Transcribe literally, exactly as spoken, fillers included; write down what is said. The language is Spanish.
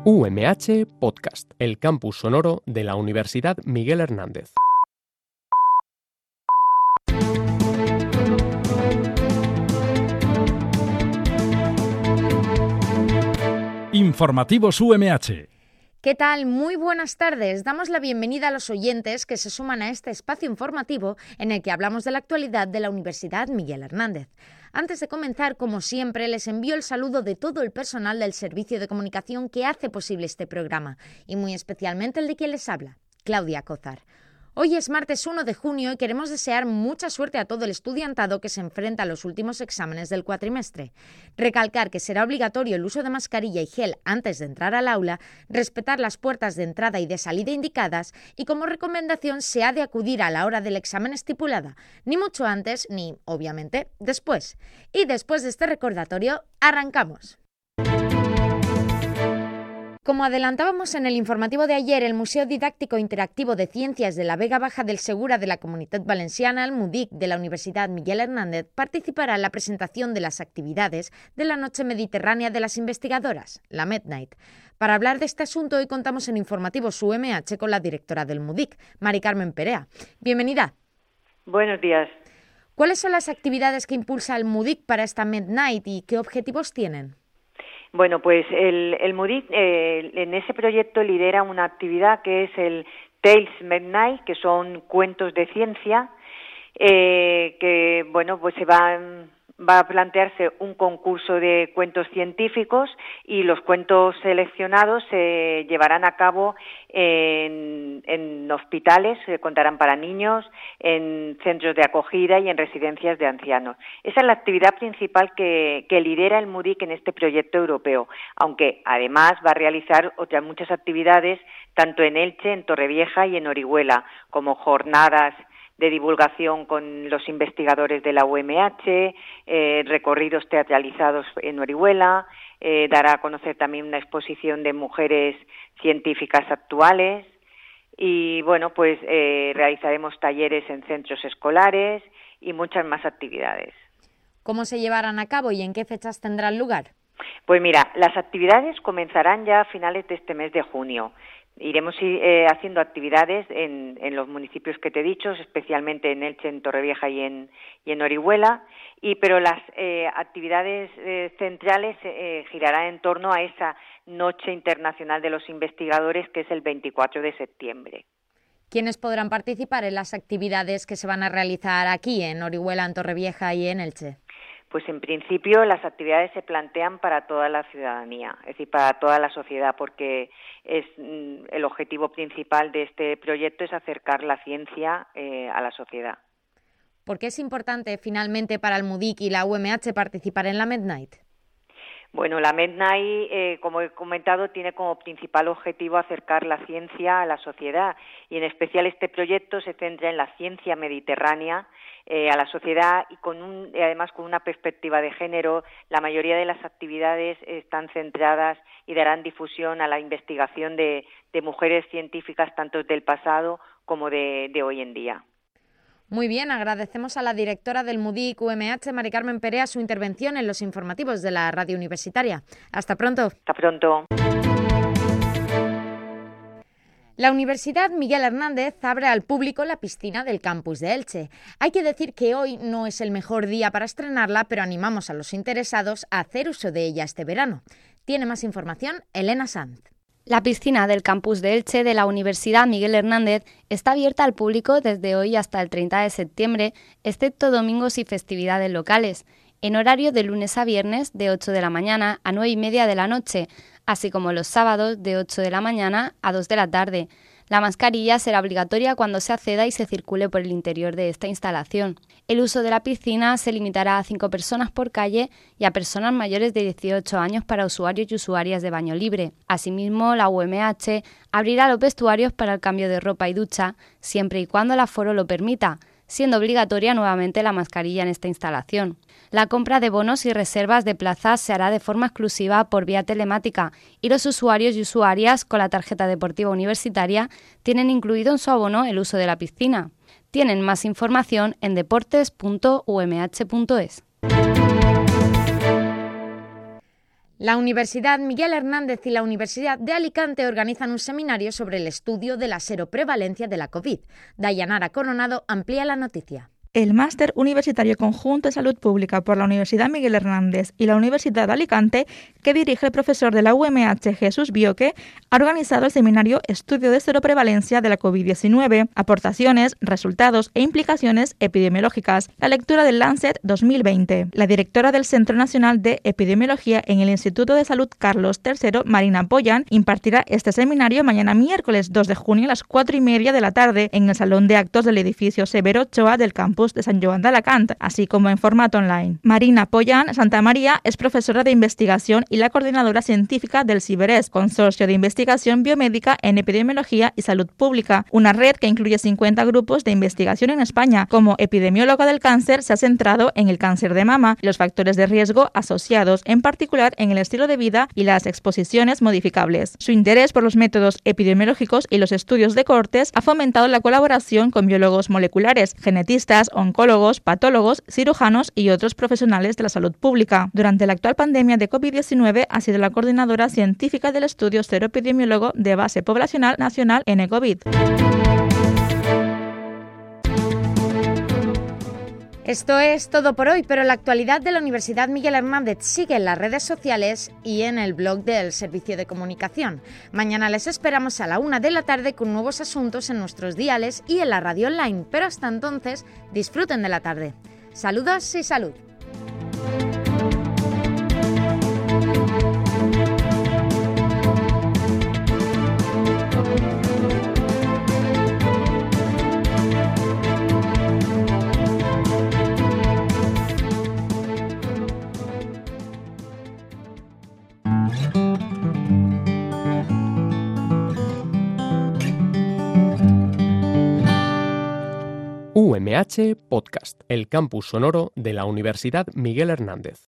U M H Podcast, el campus sonoro de la Universidad Miguel Hernández. Informativos U M H. ¿Qué tal? Muy buenas tardes. Damos la bienvenida a los oyentes que se suman a este espacio informativo en el que hablamos de la actualidad de la Universidad Miguel Hernández. Antes de comenzar, como siempre, les envío el saludo de todo el personal del servicio de comunicación que hace posible este programa, y muy especialmente el de quien les habla, Claudia Cózar. Hoy es martes uno de junio y queremos desear mucha suerte a todo el estudiantado que se enfrenta a los últimos exámenes del cuatrimestre. Recalcar que será obligatorio el uso de mascarilla y gel antes de entrar al aula, respetar las puertas de entrada y de salida indicadas y como recomendación se ha de acudir a la hora del examen estipulada, ni mucho antes ni, obviamente, después. Y después de este recordatorio, arrancamos. Como adelantábamos en el informativo de ayer, el Museo Didáctico Interactivo de Ciencias de la Vega Baja del Segura de la Comunitat Valenciana, el MUDIC de la Universidad Miguel Hernández, participará en la presentación de las actividades de la Noche Mediterránea de las Investigadoras, la MedNight. Para hablar de este asunto, hoy contamos en Informativos U M H con la directora del MUDIC, Mari Carmen Perea. Bienvenida. Buenos días. ¿Cuáles son las actividades que impulsa el MUDIC para esta MedNight y qué objetivos tienen? Bueno, pues el, el MUDIC eh, en ese proyecto lidera una actividad que es el Tales MedNight, que son cuentos de ciencia, eh, que bueno, pues se van va a plantearse un concurso de cuentos científicos y los cuentos seleccionados se llevarán a cabo en, en hospitales, se contarán para niños, en centros de acogida y en residencias de ancianos. Esa es la actividad principal que, que lidera el MUDIC en este proyecto europeo, aunque además va a realizar otras muchas actividades tanto en Elche, en Torrevieja y en Orihuela, como jornadas de divulgación con los investigadores de la U M H, eh, recorridos teatralizados en Orihuela, eh, dará a conocer también una exposición de mujeres científicas actuales y, bueno, pues eh, realizaremos talleres en centros escolares y muchas más actividades. ¿Cómo se llevarán a cabo y en qué fechas tendrán lugar? Pues mira, las actividades comenzarán ya a finales de este mes de junio. Iremos eh, haciendo actividades en, en los municipios que te he dicho, especialmente en Elche, en Torrevieja y en, y en Orihuela, y, pero las eh, actividades eh, centrales eh, girarán en torno a esa Noche Internacional de los Investigadores, que es el veinticuatro de septiembre. ¿Quiénes podrán participar en las actividades que se van a realizar aquí, en Orihuela, en Torrevieja y en Elche? Pues en principio las actividades se plantean para toda la ciudadanía, es decir, para toda la sociedad, porque es el objetivo principal de este proyecto es acercar la ciencia eh, a la sociedad. ¿Por qué es importante finalmente para el MUDIC y la U M H participar en la MedNight? Bueno, la MedNight, eh, como he comentado, tiene como principal objetivo acercar la ciencia a la sociedad y en especial este proyecto se centra en la ciencia mediterránea eh, a la sociedad y con un, además con una perspectiva de género. La mayoría de las actividades están centradas y darán difusión a la investigación de, de mujeres científicas tanto del pasado como de, de hoy en día. Muy bien, agradecemos a la directora del MUDIC U M H, Mari Carmen Perea, su intervención en los informativos de la radio universitaria. Hasta pronto. Hasta pronto. La Universidad Miguel Hernández abre al público la piscina del campus de Elche. Hay que decir que hoy no es el mejor día para estrenarla, pero animamos a los interesados a hacer uso de ella este verano. Tiene más información Elena Sanz. La piscina del campus de Elche de la Universidad Miguel Hernández está abierta al público desde hoy hasta el treinta de septiembre, excepto domingos y festividades locales, en horario de lunes a viernes de ocho de la mañana a nueve y media de la noche, así como los sábados de ocho de la mañana a dos de la tarde. La mascarilla será obligatoria cuando se acceda y se circule por el interior de esta instalación. El uso de la piscina se limitará a cinco personas por calle y a personas mayores de dieciocho años para usuarios y usuarias de baño libre. Asimismo, la U M H abrirá los vestuarios para el cambio de ropa y ducha, siempre y cuando el aforo lo permita, siendo obligatoria nuevamente la mascarilla en esta instalación. La compra de bonos y reservas de plazas se hará de forma exclusiva por vía telemática y los usuarios y usuarias con la tarjeta deportiva universitaria tienen incluido en su abono el uso de la piscina. Tienen más información en deportes punto u m h punto es. La Universidad Miguel Hernández y la Universidad de Alicante organizan un seminario sobre el estudio de la seroprevalencia de la COVID. Dayanara Coronado amplía la noticia. El Máster Universitario Conjunto de Salud Pública por la Universidad Miguel Hernández y la Universidad de Alicante, que dirige el profesor de la U M H Jesús Bioque, ha organizado el seminario Estudio de Seroprevalencia de la COVID diecinueve, aportaciones, resultados e implicaciones epidemiológicas, la lectura del Lancet dos mil veinte. La directora del Centro Nacional de Epidemiología en el Instituto de Salud Carlos tercero, Marina Poyan, impartirá este seminario mañana miércoles dos de junio a las cuatro y media de la tarde en el Salón de Actos del edificio Severo Ochoa del campus de Sant Joan d'Alacant, así como en formato online. Marina Poyan Santamaría es profesora de investigación y la coordinadora científica del CIBERES, Consorcio de Investigación Biomédica en Epidemiología y Salud Pública, una red que incluye cincuenta grupos de investigación en España. Como epidemióloga del cáncer, se ha centrado en el cáncer de mama y los factores de riesgo asociados, en particular en el estilo de vida y las exposiciones modificables. Su interés por los métodos epidemiológicos y los estudios de cohortes ha fomentado la colaboración con biólogos moleculares, genetistas, oncólogos, patólogos, cirujanos y otros profesionales de la salud pública. Durante la actual pandemia de COVID diecinueve ha sido la coordinadora científica del estudio seroepidemiólogo de base poblacional nacional N COVID. Esto es todo por hoy, pero la actualidad de la Universidad Miguel Hernández sigue en las redes sociales y en el blog del Servicio de Comunicación. Mañana les esperamos a la una de la tarde con nuevos asuntos en nuestros diales y en la radio online, pero hasta entonces disfruten de la tarde. Saludos y salud. U M H Podcast, el campus sonoro de la Universidad Miguel Hernández.